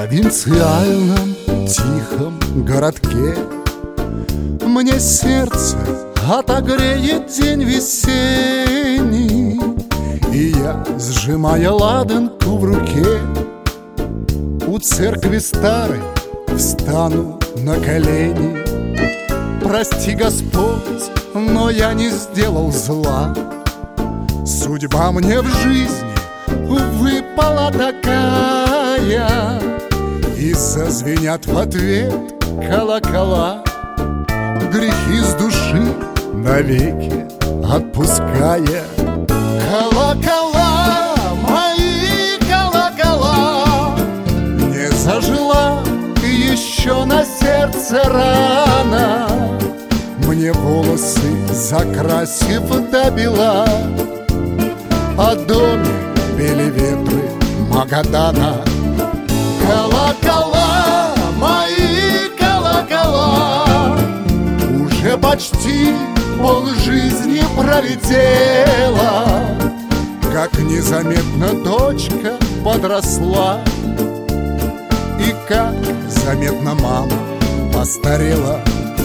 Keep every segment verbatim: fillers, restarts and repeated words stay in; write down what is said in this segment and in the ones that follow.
провинциальном тихом городке мне сердце отогреет день весенний, и я, сжимая ладанку в руке, у церкви старой встану на колени. Прости, Господь, но я не сделал зла. Судьба мне в жизни выпала такая, и зазвенят в ответ колокола, грехи с души навеки отпуская. Колокола, мои колокола, не зажила еще на сердце рана. Мне волосы закрасив до бела, о доме пели ветры Магадана. Колокола, мои колокола, уже почти полжизни пролетела, как незаметно дочка подросла, и как заметно мама постарела.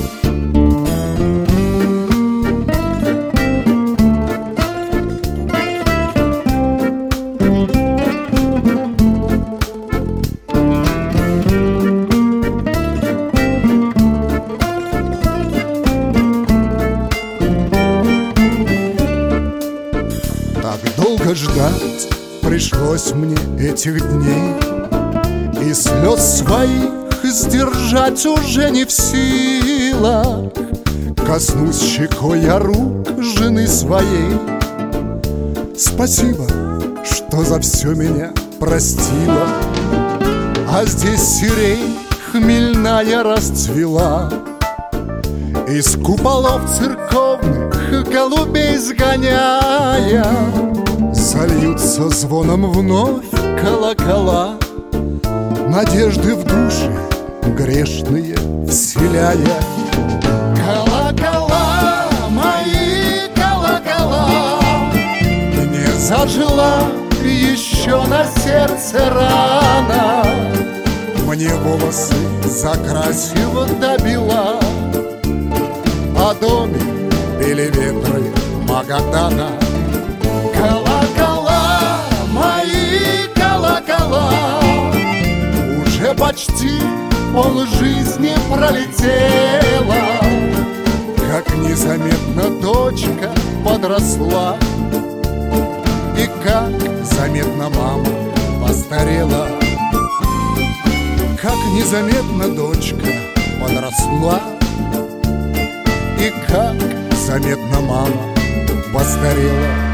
Так долго ждать пришлось мне этих дней, и слез своих сдержать уже не в силах. Коснусь щекой я рук жены своей. Спасибо, что за все меня простила, а здесь сирень хмельная расцвела. Из куполов церковных голубей сгоняя, сольются звоном вновь колокола, надежды в душе грешные вселяя. Колокола, мои колокола, не зажила еще на сердце рана. Мне волосы закрасив до бела, о доме пели ветры Магадана. Колокола, мои колокола, уже почти полжизни пролетела, как незаметно дочка подросла, и как заметно мама постарела. Как незаметно дочка подросла, и как заметно мама постарела.